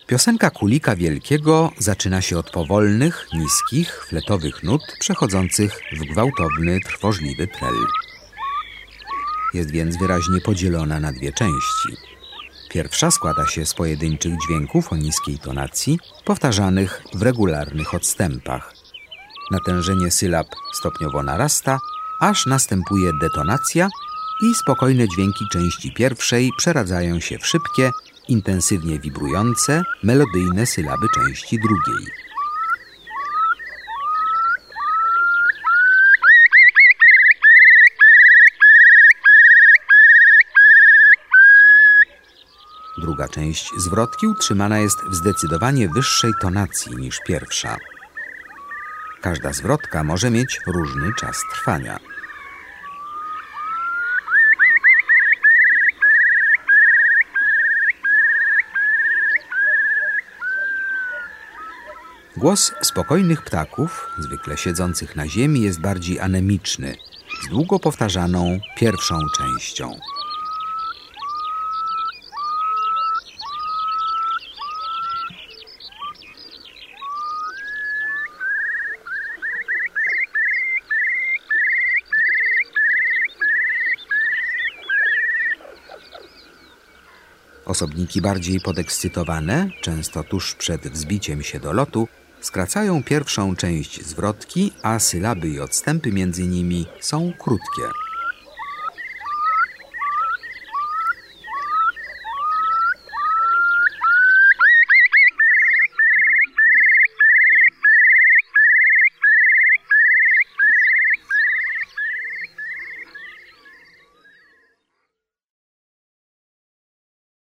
Piosenka Kulika Wielkiego zaczyna się od powolnych, niskich, fletowych nut przechodzących w gwałtowny, trwożliwy trel. Jest więc wyraźnie podzielona na dwie części. Pierwsza składa się z pojedynczych dźwięków o niskiej tonacji, powtarzanych w regularnych odstępach. Natężenie sylab stopniowo narasta, aż następuje detonacja i spokojne dźwięki części pierwszej przeradzają się w szybkie, intensywnie wibrujące, melodyjne sylaby części drugiej. Druga część zwrotki utrzymana jest w zdecydowanie wyższej tonacji niż pierwsza. Każda zwrotka może mieć różny czas trwania. Głos spokojnych ptaków, zwykle siedzących na ziemi, jest bardziej anemiczny, z długo powtarzaną pierwszą częścią. Osobniki bardziej podekscytowane, często tuż przed wzbiciem się do lotu, skracają pierwszą część zwrotki, a sylaby i odstępy między nimi są krótkie.